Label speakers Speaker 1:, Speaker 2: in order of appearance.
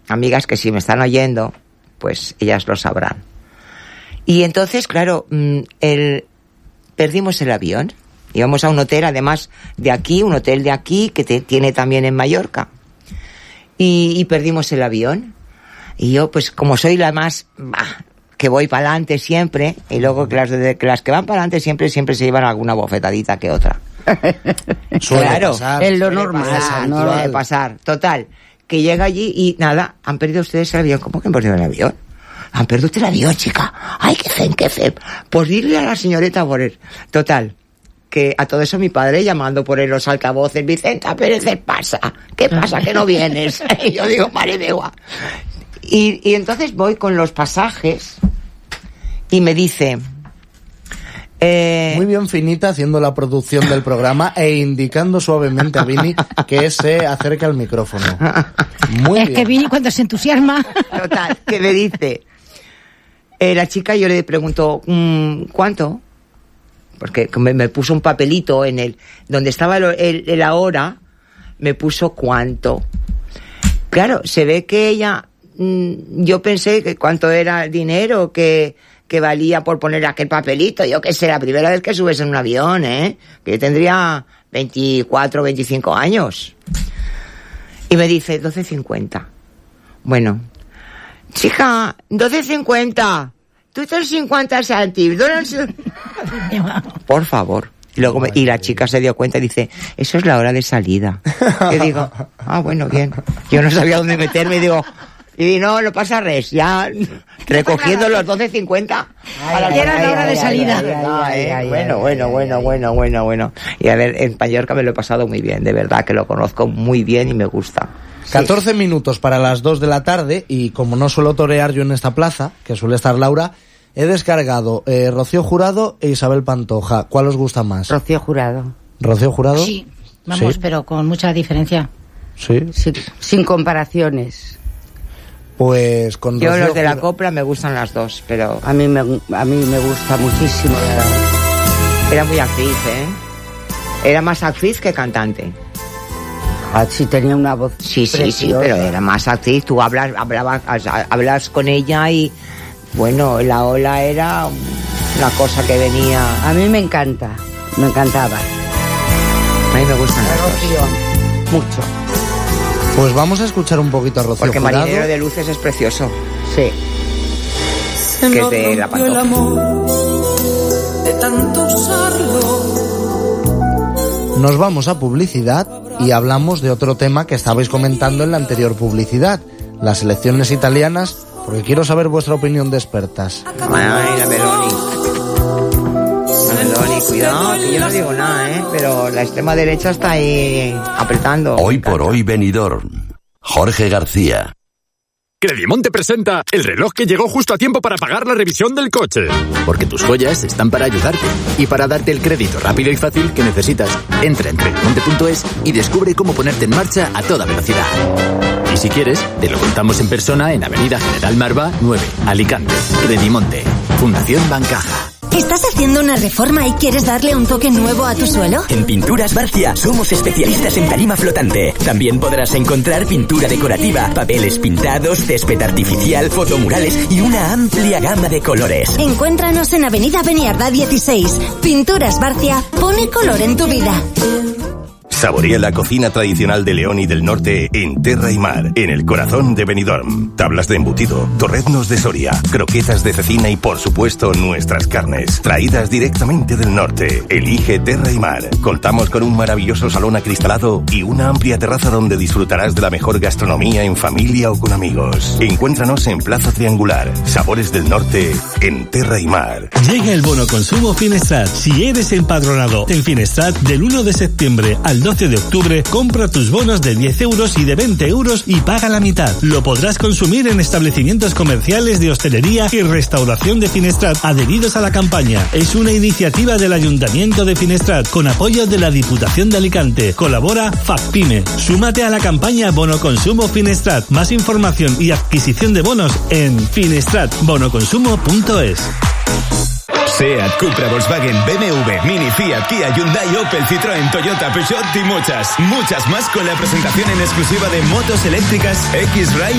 Speaker 1: amigas que si me están oyendo, pues ellas lo sabrán. Y entonces, claro, perdimos el avión. Íbamos a un hotel, además de aquí, un hotel de aquí, que tiene también en Mallorca. Y perdimos el avión. Y yo, pues como soy la más... que voy para adelante siempre, y luego que las que van para adelante siempre se llevan alguna bofetadita que otra.
Speaker 2: Claro,
Speaker 3: es lo normal.
Speaker 1: Suele pasar. Total, que llega allí y nada, han perdido ustedes el avión. ¿Cómo que han perdido el avión? Han perdido usted el avión, chica. Ay, qué fe. Pues dile a la señorita Borer. Total, que a todo eso mi padre llamando por los altavoces, Vicenta Pérez, ¿qué pasa? ¿Qué pasa que no vienes? Y yo digo, madre mía. Y entonces voy con los pasajes y me dice...
Speaker 2: Muy bien finita haciendo la producción del programa e indicando suavemente a Vini que se acerque al micrófono. Muy bien.
Speaker 3: Es que Vini cuando se entusiasma...
Speaker 1: Total, que me dice... la chica, yo le pregunto, ¿cuánto? Porque me puso un papelito en donde estaba la hora, me puso cuánto. Claro, se ve que ella... yo pensé que cuánto era el dinero que valía por poner aquel papelito. Yo qué sé, la primera vez que subes en un avión, que yo tendría 24, 25 años. Y me dice 12,50. Bueno, chica, 12,50. Tú estás 50 céntimos. Por favor. Y luego y la chica se dio cuenta y dice, eso es la hora de salida. Yo digo, bueno, bien. Yo no sabía dónde meterme y digo... Y no pasa res, ya recogiendo los 12,50.
Speaker 3: Ya era la hora de salida.
Speaker 1: Bueno. Y a ver, en Mallorca me lo he pasado muy bien, de verdad que lo conozco muy bien y me gusta.
Speaker 2: 14 minutos para las 2 de la tarde y como no suelo torear yo en esta plaza, que suele estar Laura, he descargado Rocío Jurado e Isabel Pantoja. ¿Cuál os gusta más?
Speaker 4: Rocío Jurado.
Speaker 2: ¿Rocío Jurado?
Speaker 3: Sí, vamos, ¿sí? Pero con mucha diferencia.
Speaker 2: Sí.
Speaker 4: Sin comparaciones.
Speaker 2: Pues con
Speaker 1: yo los de la copla me gustan las dos, pero
Speaker 4: a mí me gusta muchísimo.
Speaker 1: Era muy actriz, Era más actriz que cantante.
Speaker 4: Sí, tenía una voz.
Speaker 1: Sí, pero era más actriz. Tú hablas con ella y bueno, la ola era una cosa que venía.
Speaker 4: A mí me encantaba.
Speaker 1: A mí me gustan las dos.
Speaker 4: Mucho.
Speaker 2: Pues vamos a escuchar un poquito a Rocío
Speaker 1: Porque
Speaker 2: Jurado.
Speaker 1: Marinero de Luces es precioso.
Speaker 4: Sí.
Speaker 1: Que es de la Pantoja.
Speaker 5: De tanto usarlo.
Speaker 2: Nos vamos a publicidad y hablamos de otro tema que estabais comentando en la anterior publicidad, las elecciones italianas, porque quiero saber vuestra opinión de expertas.
Speaker 1: Ay, la Meloni, cuidado, que yo no digo nada, pero la extrema derecha está ahí apretando.
Speaker 6: Hoy por hoy Benidorm. Jorge García.
Speaker 7: Credimonte presenta el reloj que llegó justo a tiempo para pagar la revisión del coche. Porque tus joyas están para ayudarte y para darte el crédito rápido y fácil que necesitas. Entra en credimonte.es y descubre cómo ponerte en marcha a toda velocidad. Y si quieres, te lo contamos en persona en Avenida General Marva 9, Alicante. Credimonte, Fundación Bancaja.
Speaker 8: ¿Estás haciendo una reforma y quieres darle un toque nuevo a tu suelo?
Speaker 9: En Pinturas Barcia somos especialistas en tarima flotante. También podrás encontrar pintura decorativa, papeles pintados, césped artificial, fotomurales y una amplia gama de colores.
Speaker 8: Encuéntranos en Avenida Beniardá 16. Pinturas Barcia, pone color en tu vida.
Speaker 10: Saborea la cocina tradicional de León y del Norte en Terra y Mar, en el corazón de Benidorm. Tablas de embutido, torreznos de Soria, croquetas de cecina y por supuesto nuestras carnes, traídas directamente del norte. Elige Terra y Mar. Contamos con un maravilloso salón acristalado y una amplia terraza donde disfrutarás de la mejor gastronomía en familia o con amigos. Encuéntranos en Plaza Triangular, Sabores del Norte, en Terra y Mar.
Speaker 11: Llega el bono consumo Finestrat. Si eres empadronado en Finestrat, del 1 de septiembre al 12 de octubre, compra tus bonos de 10 euros y de 20 euros y paga la mitad. Lo podrás consumir en establecimientos comerciales de hostelería y restauración de Finestrat adheridos a la campaña. Es una iniciativa del Ayuntamiento de Finestrat con apoyo de la Diputación de Alicante. Colabora FACPIME. Súmate a la campaña Bono Consumo Finestrat. Más información y adquisición de bonos en finestratbonoconsumo.es.
Speaker 12: SEAT, Cupra, Volkswagen, BMW, Mini, Fiat, Kia, Hyundai, Opel, Citroën, Toyota, Peugeot y muchas más con la presentación en exclusiva de motos eléctricas X-Ride